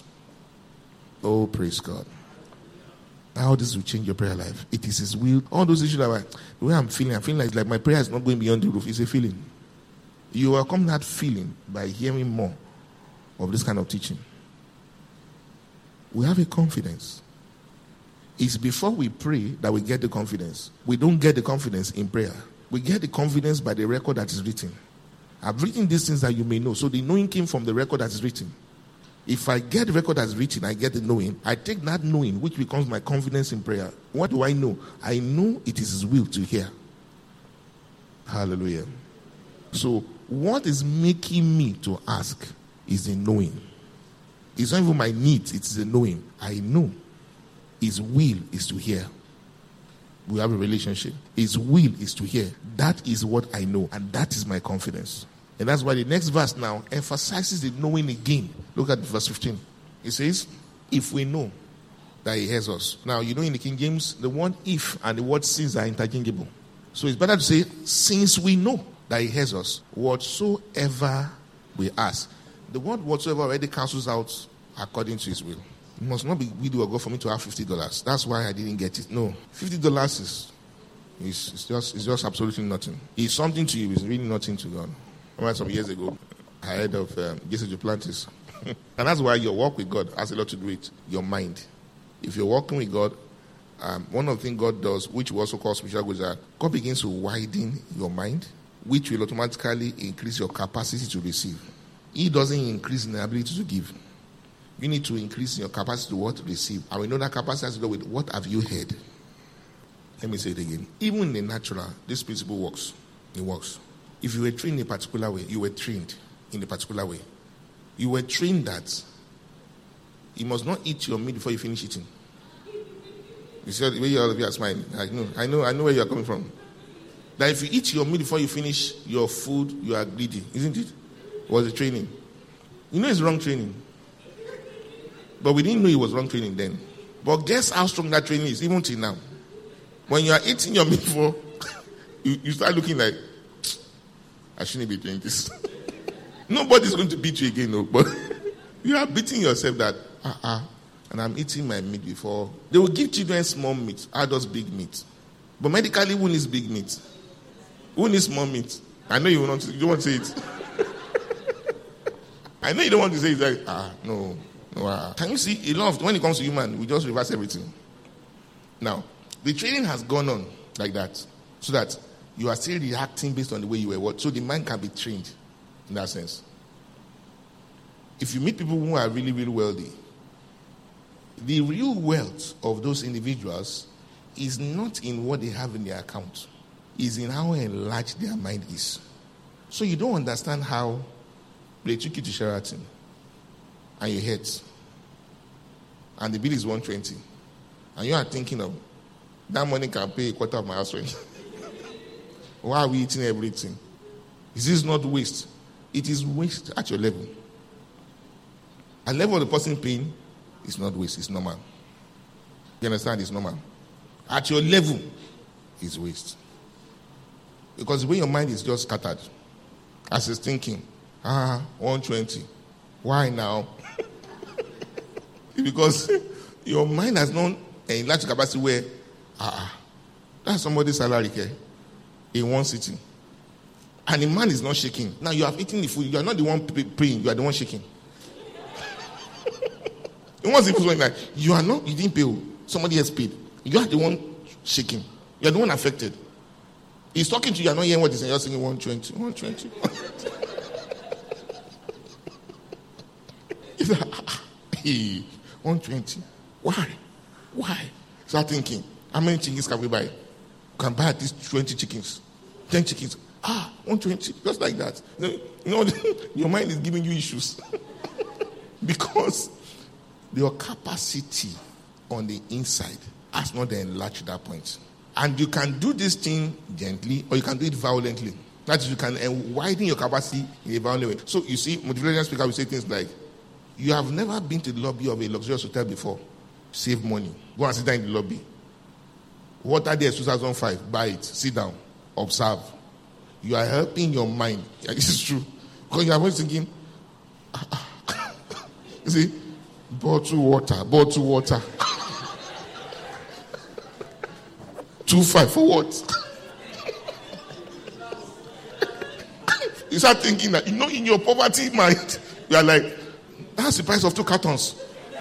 Oh, praise God. How this will change your prayer life. It is his will. All those issues that are, the way I'm feeling, I'm feeling like, like my prayer is not going beyond the roof. It's a feeling. You welcome that feeling by hearing more of this kind of teaching. We have a confidence. It's before we pray that we get the confidence. We don't get the confidence in prayer. We get the confidence by the record that is written. I've written these things that you may know. So the knowing came from the record that is written. If I get the record that's written, I get the knowing. I take that knowing, which becomes my confidence in prayer. What do I know? I know it is his will to hear. Hallelujah. So what is making me to ask is the knowing. It's not even my needs, it's the knowing. I know his will is to hear. We have a relationship. His will is to hear. That is what I know, and that is my confidence. And that's why the next verse now emphasizes the knowing again. Look at verse fifteen. It says, if we know that he hears us. Now, you know in the King James, the word if and the word since are interchangeable. So it's better to say, since we know that he hears us, whatsoever we ask. The word whatsoever already cancels out according to his will. It must not be will or God for me to have fifty dollars. That's why I didn't get it. No. fifty dollars is, is, is just it's just absolutely nothing. It's something to you. It's really nothing to God. I remember some years ago, I heard of um, Jesse Duplantis. And that's why your walk with God has a lot to do with your mind. If you're walking with God, um, one of the things God does, which we also call spiritual growth, is that God begins to widen your mind, which will automatically increase your capacity to receive. He doesn't increase in the ability to give. You need to increase in your capacity to what? Receive. And we know that capacity has to do with what have you heard. Let me say it again. Even in the natural, this principle works. It works. If you were trained in a particular way, you were trained in a particular way. You were trained that you must not eat your meat before you finish eating. You said the way all of you are smiling. I know, I know, I know where you are coming from. That if you eat your meat before you finish your food, you are greedy, isn't it? Was the training? You know it's wrong training. But we didn't know it was wrong training then. But guess how strong that training is, even till now. When you are eating your meat before, you, you start looking like, I shouldn't be doing this. Nobody's going to beat you again, no. But you are beating yourself that, uh-uh, and I'm eating my meat before. They will give children small meat, adults big meat. But medically, who needs big meat? Who needs small meat? I know you, want to, you don't want to say it. I know you don't want to say it. Like, ah, no. no ah. Can you see, a lot of, when it comes to human, we just reverse everything. Now, the training has gone on like that, so that you are still reacting based on the way you were. So the mind can be trained in that sense. If you meet people who are really, really wealthy, the real wealth of those individuals is not in what they have in their account. It's in how enlarged their mind is. So you don't understand how they took you to Sheraton and you hate, and the bill is one hundred twenty, and you are thinking of that money can pay a quarter of my house rent. Why are we eating everything? Is this not waste? It is waste at your level. At level of the person paying, it's not waste, it's normal. You understand? It's normal. At your level, it's waste. Because the way your mind is just scattered, as it's thinking, ah, one hundred twenty. Why now? Because your mind has not enlarged capacity where, ah, that's somebody's salary here in one sitting. And the man is not shaking. Now you have eaten the food. You are not the one praying. You are the one shaking. Once the food like, you are not, you didn't pay. Somebody else paid. You are the one shaking. You are the one affected. He's talking to you. You are not hearing what he's saying. You're saying one twenty. one twenty. He's like, hey, one twenty. Why? Why? Start thinking, how many chickens can we buy? You can buy at least twenty chickens. ten chickens. Ah, one twenty. Just like that. You know, your mind is giving you issues. Because your capacity on the inside has not enlarged to that point. And you can do this thing gently or you can do it violently. That is, you can widen your capacity in a violent way. So you see, motivational speaker will say things like, you have never been to the lobby of a luxurious hotel before. Save money. Go and sit down in the lobby. Water there is two thousand five. Buy it. Sit down. Observe. You are helping your mind. Yeah, this is true. Because you are always thinking, you see, bottle water, bottle water. Two five for what? You start thinking that, you know, in your poverty mind, you are like, that's the price of two cartons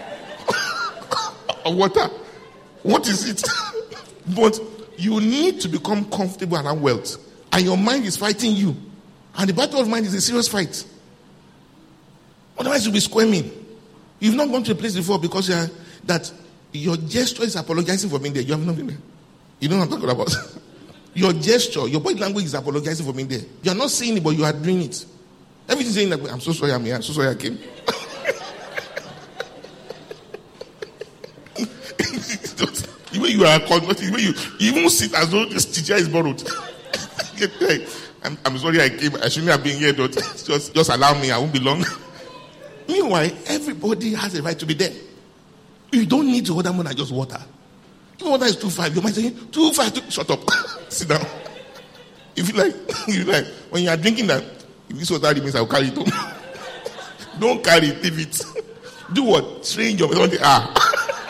of water. What is it? But you need to become comfortable around wealth. And your mind is fighting you. And the battle of mind is a serious fight. Otherwise you'll be squirming. You've not gone to a place before because you are, that your gesture is apologizing for being there. You have not been there. You know what I'm talking about? Your gesture, your body language is apologizing for being there. You are not saying it, but you are doing it. Everything saying like, I'm so sorry I'm here. I'm so sorry I came. The way you you are converted, when you, you even sit as though this teacher is borrowed. I'm, I'm sorry I came. I shouldn't have been here, but just, just allow me. I won't be long. Meanwhile, everybody has a right to be there. You don't need to order more than just water. If water is two five, you might say, two five, two, shut up. Sit down. If you like, you like, when you are drinking that, if this water remains, I'll carry it home. Don't carry it, leave it. Do what? Train your body. Ah.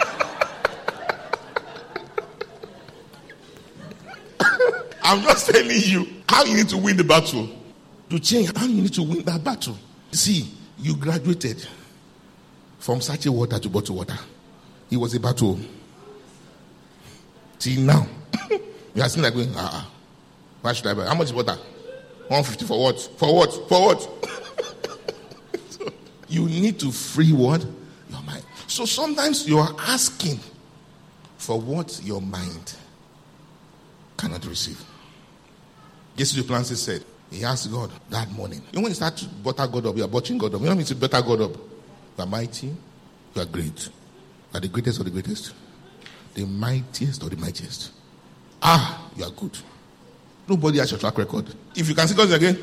I'm just telling you how you need to win the battle. To change, how you need to win that battle. See, you graduated from sachet water to bottled water. It was a battle. See, now, you are still like going, ah, ah. Why should I buy? How much is water? one fifty for what? For what? For what? So, you need to free what? Your mind. So sometimes you are asking for what your mind cannot receive. Jesus Plancy said, he asked God that morning. You know when you start to butter God up, you are butchering God up. You know what I mean to butter God up? You are mighty, you are great. You are the greatest of the greatest. The mightiest of the mightiest. Ah, you are good. Nobody has your track record. If you can see God again,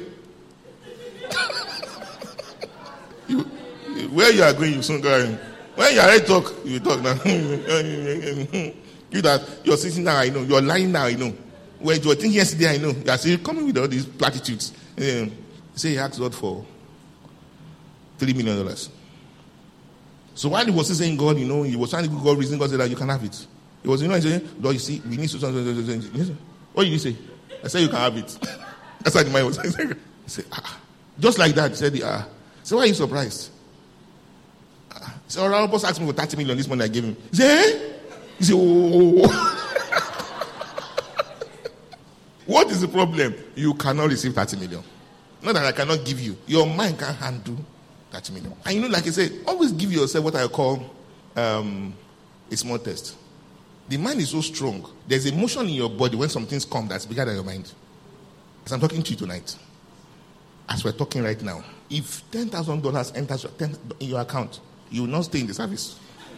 you, where you are going, you soon go. When you are ready to talk, you will talk now. You that you're sitting now, I know. You're lying now, I know. When you were thinking yesterday, I know. You are still coming with all these platitudes. Um, say he asked God for three million dollars. So while he was saying God, you know, he was trying to give God reason. God said that you can have it. He was, you know, saying, Lord, you see, we need to. What did you say? I said you can have it. That's what the man was saying. He said, ah. Just like that. He said, ah. So why are you surprised? Ah. He said, our boss asked me for thirty million this morning I gave him. He said, eh? He said, oh. What is the problem? You cannot receive thirty million. Not that I cannot give you. Your mind can't handle thirty million. And you know, like I said, always give yourself what I call um, a small test. The mind is so strong. There's emotion in your body when some things come that's bigger than your mind. As I'm talking to you tonight, as we're talking right now, if ten thousand dollars enters your, ten, in your account, you will not stay in the service.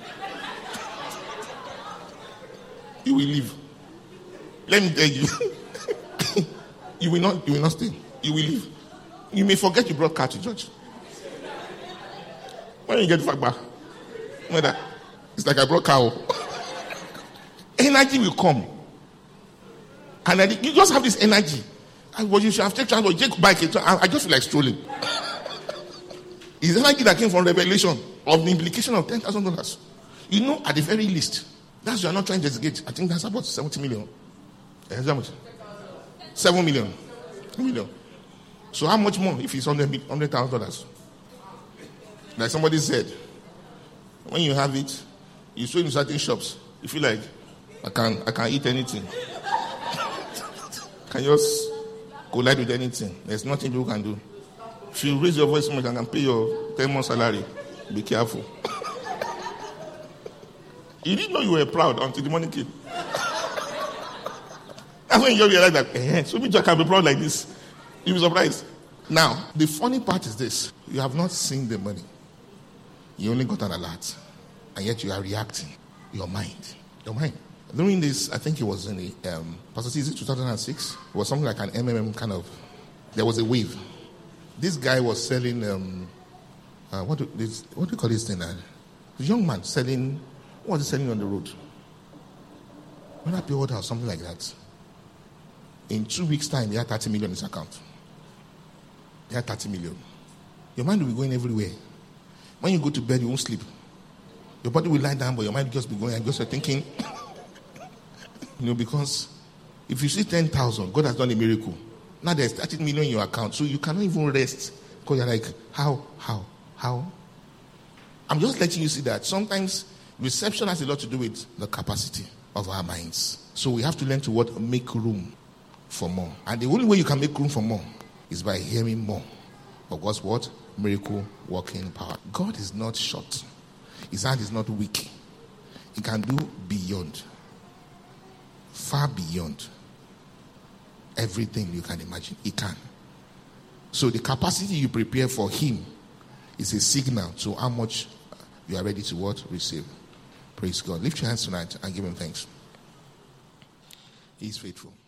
You will leave. Let me tell you. You will not, you will not stay. You will leave. You may forget you brought car to church. When you get the fact back, it's like I brought cow. Energy will come. And I, you just have this energy. I, well, you should have taken transport, take bike. I, I just feel like strolling. It's energy that came from revelation of the implication of ten thousand dollars. You know, at the very least, that's you are not trying to investigate. I think that's about seventy million. How much? seven million. two million. So how much more if it's one hundred thousand dollars? Like somebody said, when you have it, you show in certain shops, you feel like, I can I can eat anything. Can just collide with anything. There's nothing you can do. If you raise your voice so much, I can pay your ten months salary. Be careful. You didn't know you were proud until the money came. That's when you realize that, eh, so much I can be proud like this. You'll be surprised. Now, the funny part is this. You have not seen the money. You only got an alert. And yet you are reacting. Your mind. Your mind. During this, I think it was in the, um, Pastor C, is it two thousand six? It was something like an M M M kind of, there was a wave. This guy was selling, um, uh, what, do, this, what do you call this thing? Uh, a young man selling, what was he selling on the road? When I pay order or something like that. In two weeks' time, he had thirty million in his account. He had thirty million. Your mind will be going everywhere. When you go to bed, you won't sleep. Your body will lie down, but your mind will just be going and just thinking. You know, because if you see ten thousand, God has done a miracle. Now there's thirty million in your account, so you cannot even rest. Because you're like, how, how, how? I'm just letting you see that sometimes reception has a lot to do with the capacity of our minds. So we have to learn to what? Make room for more. And the only way you can make room for more is by hearing more of God's what? Miracle working power. God is not short. His hand is not weak. He can do beyond. Far beyond everything you can imagine. He can. So the capacity you prepare for him is a signal to how much you are ready to what? Receive. Praise God. Lift your hands tonight and give him thanks. He is faithful.